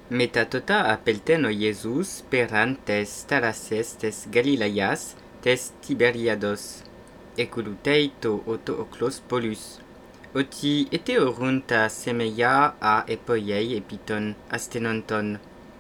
Metatota apelten o Jesus peran tes tarases tes Galileias tes Tiberiados, eculutei to oklos polus. Oti eteorun ta semeia a epoiei epiton astenonton.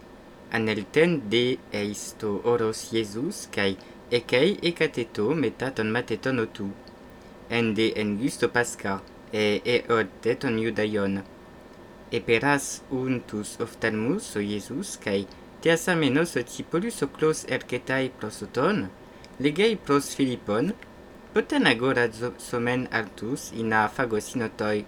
Anelten de eis to oros Jesus kai ekei ekateto metaton mateton otu. Ende en gusto pasca eod teton judaion. Eperas untus ophthalmus o Jesus kai teasamenos oti polus oklos erketai prosoton, legei pros Philippon, poten agora somen altus ina phagosinotoi.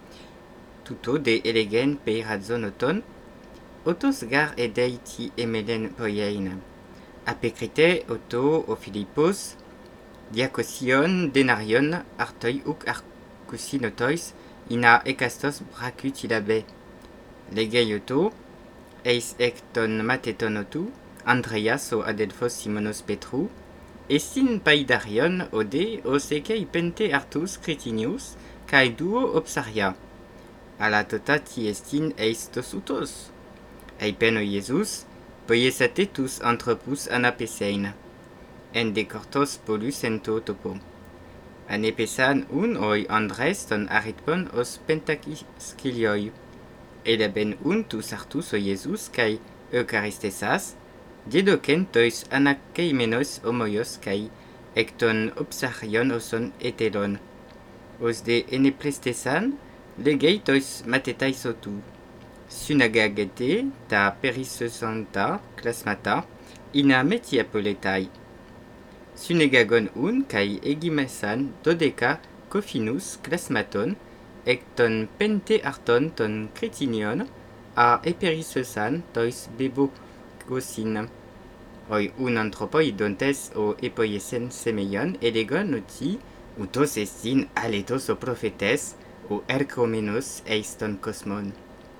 Tuto de elegen peirazonoton, otos gar edei ti emelen poiein. Apecrite oto o Philippos, diacosion denarion artoi uk arcusinotois ina ekastos bracutilabe. Legei oto, eis ecton mateton otu, Andreas o Adelphos Simonos Petru, estin paidarion ode os ekei pente artus cretinius, cae duo obsaria. Ala tota ti estin eis tos utos. Eipen o Jesus, poiesate tus anthropus anapesein. En decortos polus ento topo. Anepesan un oi Andres ton aritpon os pentakiskilioi. Eleben tus artus o Jesus kai eucaristesas, diedocen tois anakeimenos homoios kai ecton obsarion oson etelon. Os de eneplestesan, legei tois matetai sotu. Synagagete ta perisosanta klasmata, ina metiapoletai. Synegagon kai egimesan dodeka cofinus klasmaton, ecton pente arton ton cretinion, a eperisosan tois bebo gosin. Oi anthropoi dontes o epoiesen semeion elegon oti, utos estin aletos o prophetes, o ercomenos eiston cosmon.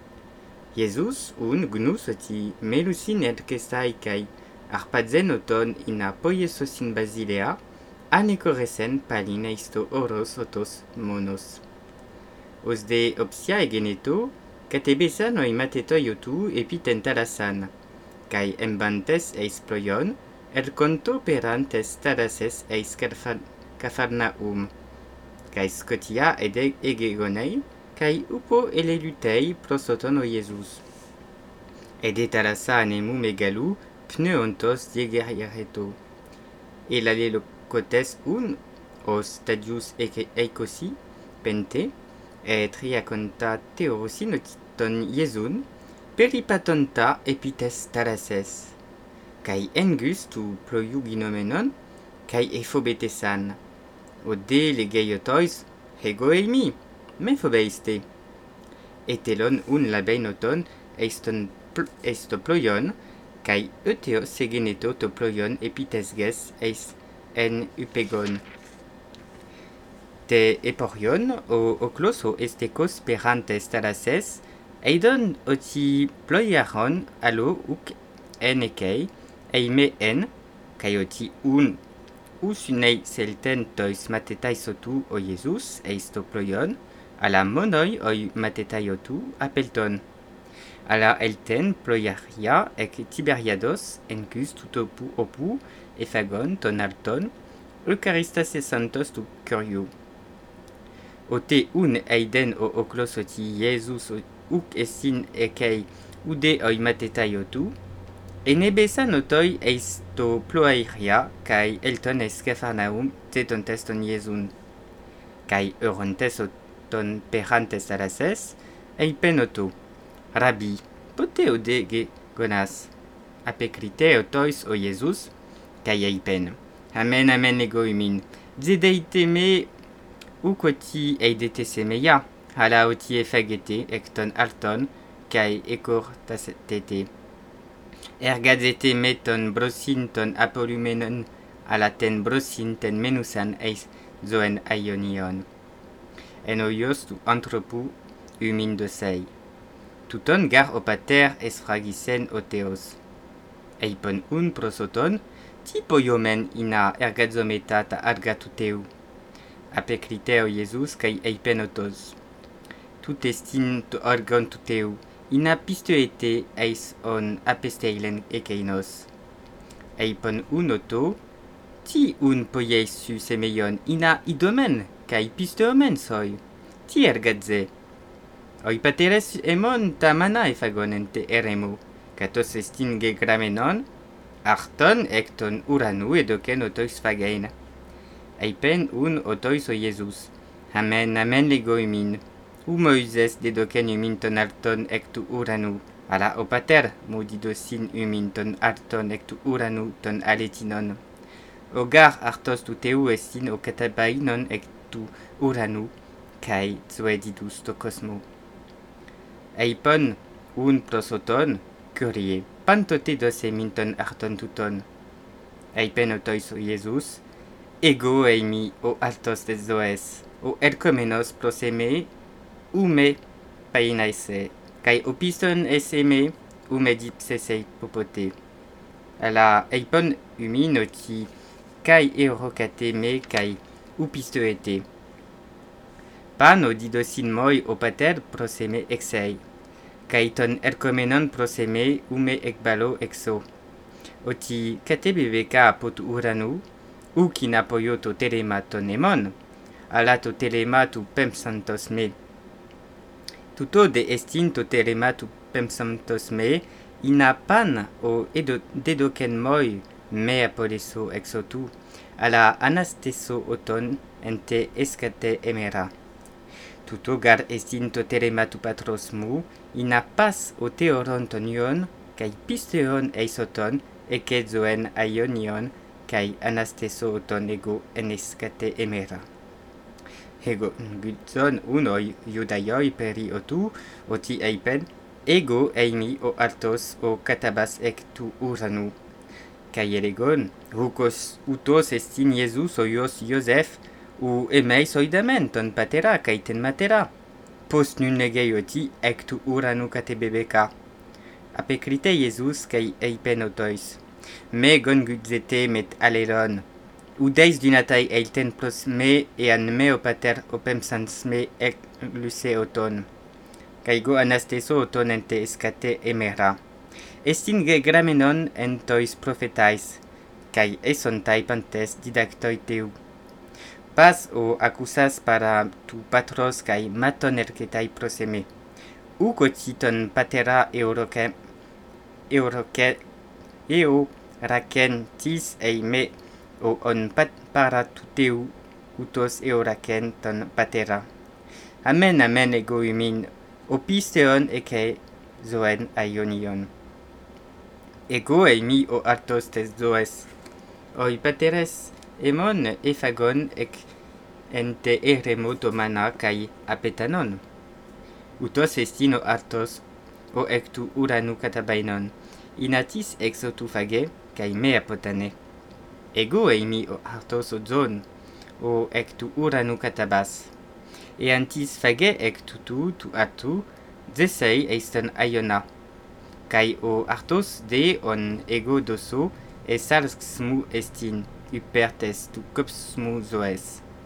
Jesus gnus oti melusin erkestai kai arpadzen oton ina poiesosin basilea, anecoresen palin eisto oros otos monos. Os de opsia egeneto, catebesan oi matetoi otu epitentalasan, kai embantes eis ploion, conto perantes tarases eis Cafarnaum, kai scotia egegonei, kai upo elelutei prosoton o Jesus. Ede talasa anemu megalu, pneontos diegeriareto. Elalelocotes os stadius eicosi, pente, triaconta theorosinoton Iesun, peripatonta epites talases, kai engus tu ploiuginomenon, kai ephobetesan. Ode legeiotois, hego eimi, me phobeiste. Etelon labeinoton eisto ploion, kai euteo segeneto to ploion epitesges eis en upegon. Te eporion o oklos o estekos perantes talases, eidon oti ploiaron alo uk en ekei, eime en, kai oti usunei selten tois matetai sotu o Jesus eisto ploion, ala monoi oi matetai otu apelton. Ala elten ploiaria ec Tiberiados encus tutopu opu ephagon ton alton, eucaristas e santos tu curio. Ote eiden o oklos oti Jesus uk estin ekei ude oi matetai otu, enebesan otoi eisto ploairia kai elton es Cafarnaum teton teston Iesun, kai eurontes oton perantes talases, eipen oto. Rabbi, pote ode gonas, apecrite otois o Jesus, kai eipen. Amen, amen egoimin, zedeite me uquoti eidete semeia, hala oti efagete ecton alton, kai ecortatete. Ergadzete meton brosin ton apolumenon, ala ten brosin ten menusan eis zoen aionion. En oios tu anthropu umin dosei. Tuton gar opater esfragisen oteos. Eipon prosoton, tipoiomen ina ergadzometa ta argatuteu. Apecrite o Jesus kai eipen otos. Tout estin to orgon tuteu, ina pistoete eis on apesteilen ekeinos. Eipon unoto, ti un poies su semeion ina idomen, kai pistomen soi. Ti ergadze. Oi pateres emon tamana efagon ente eremo, katos estin gegramenon, arton ekton uranu edoken otois fagein. Eipen un otois o Jesus. Amen lego umin. U Moises dedoken umin ton arton ektu uranu. Ala o pater modidosin umin ton arton ektu uranu ton aletinon. Ogar artos tu teu estin o katabainon ektu uranu, kai zoedidus to cosmo. Eipon un prosoton, curie, pantote dose minton arton tuton. Eipen otois o Jesus, ego eimi o altos des zoes, o ercomenos proseme, ume painaise, kai opiston eseme, ume dipsesei popote. Ala eipon uminoti, kai eurocate me kai upistoete. Pan o didosin moi o pater proseme exei, kai ton ercomenon proseme ume ekbalo exo. Oti kate bebeka apotu uranu, u kinapoyo to telema ton emon, ala to telema tu pemsantos me. Tuto de estin to telema tu pemsantos me, ina pan o dedoken moi me apoleso exotu, ala anasteso oton ente escate emera. Tuto gar estin to telema tu patros mu, ina pas o teoron tonion, kai pisteon eisoton, eke zoen aionion, kai anasteso oton ego enescate emera. Ego gutson unoi judaioi peri otu, oti eipen, ego eimi o artos o katabas ek tu uranu. Kai elegon, hukos utos estin Jesus o Ios Josef, u emei soidamen ton patera kai ten matera. Post nun negei oti ek tu uranu kate bebeka. Apecrite Jesus kai eipen otois. Me gon gutzete met aleron. Udeis dunatai eilten pros me ean me o pater opem sans me ek luce oton. Kai go anasteso oton ente escate emera. Estin gegramenon entois profetais, kai esontai pantes didactoi teu. Pas o acusas para tu patros kai maton erketai proseme. U cotiton patera euroke eo raken tis eime o on pat para tu teu utos euraken ton patera. Amen ego umin, opisteon eke zoen aionion. Ego eimi o artos tes zoes. Oi pateres emon efagon ek ente eremo tomana kai apetanon. Utos estino artos o ektu uranu katabainon. Inatis exotu fage kai me apotane. Ego eimi o artos o zon o ektu uranu katabas. E antis fage ektu tu atu zesei eiston aiona. Kai o artos de on ego doso e salsmu estin upertes tu copsmu zoes.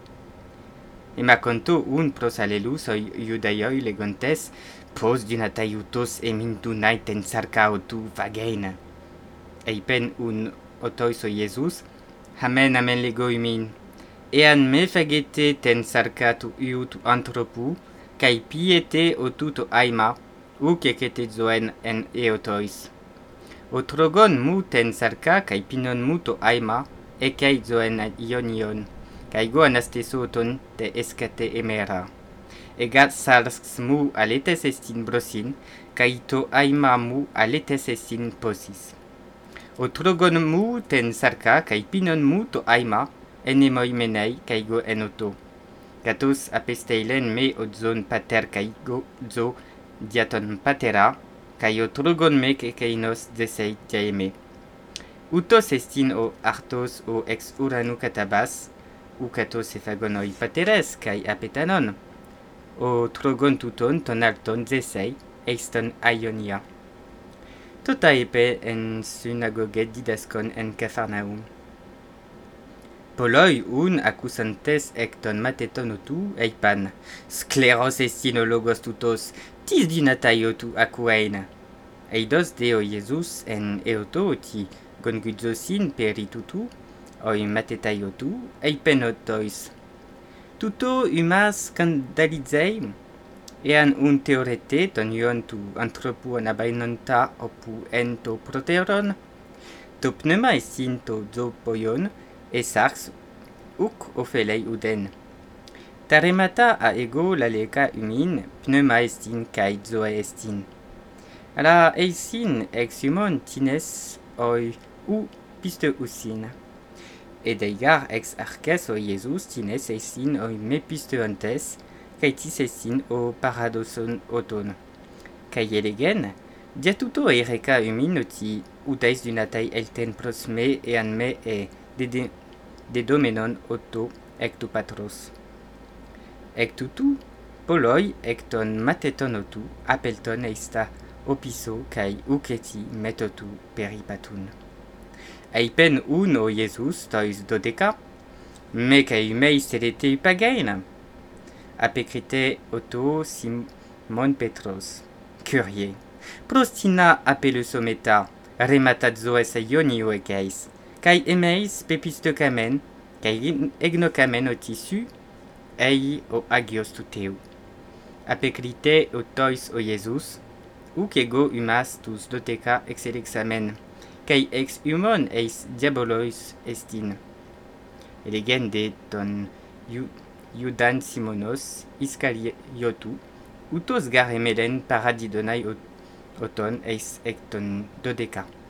Ema conto un prosalelus oi judaioi legontes pos dunatai utos emintunai ten sarca otu vageina. Eipen un otois o Jesus, amen lego umin. Ean me fagete ten sarca tu iu tu antropu, kai piete otu to aima, u kekete zoen en eotois. O trogon mu ten sarca kai pinon mu to aima, ekei zoen ionion, kai go anasteso ton te escate emera. Egat salsks mu aletes estin brosin, kai to aima mu aletes estin posis. O trogon mu ten sarca kai pinon mu to aima, enemoi menei kai go enoto. Gatos apesteilen me o zon pater kai go zo diaton patera, kai o trogon me kekeinos desei diaeme. Utos estin o artos o ex uranu katabas, u katos efagonoi pateres kai apetanon. O trogon tuton ton alton desei, eiston aionia. Tota epe en synagoge didaskon en Cafarnaum. Poloi un accusantes ecton mateton otu eipan, scleros estinologos tutos, tis dinatai otu acuein. Eidos deo Jesus en eoto oti gonguzosin peritutu, oi matetai otu, eipenotois. Tuto umas scandalizei, ean un teorete ton ion tu anthropu anabainonta opu ento proteron, to pneuma estin to zopoion, esarx uk ofelei uden. Taremata a ego la leca umin, pneuma estin kai zoe estin. Ala eisin ex humon tines oi u piste usin. Edeigar ex arces o Jesus tines eisin oi me piste antes, kai tis estin o paradoson oton. Kai elegen, diatuto eireka umin oti udais dunatai elten prosme ean me e de domenon otto ectu patros. Ectutu, poloi ecton mateton otu apelton eista opiso kai uketi metotu peripatun. Eipen un o Jesus tois dodeca, me kai meis telete upagain. Apecrite otto Simon Petros. Curie. Prostina apelus ometa, rematat zoes ionio egeis, kai emeis pepistocamen, kai egnocamen o tissu, ei o agios tuteu. Apecrite o tois o Jesus, uc ego humas tus doteca ex elexamen, kai ex humon eis diabolois estin. Elegen de ton Iudan Simonos Iscariotu, utos gar emelen paradidonai oton eis ecton dodeca.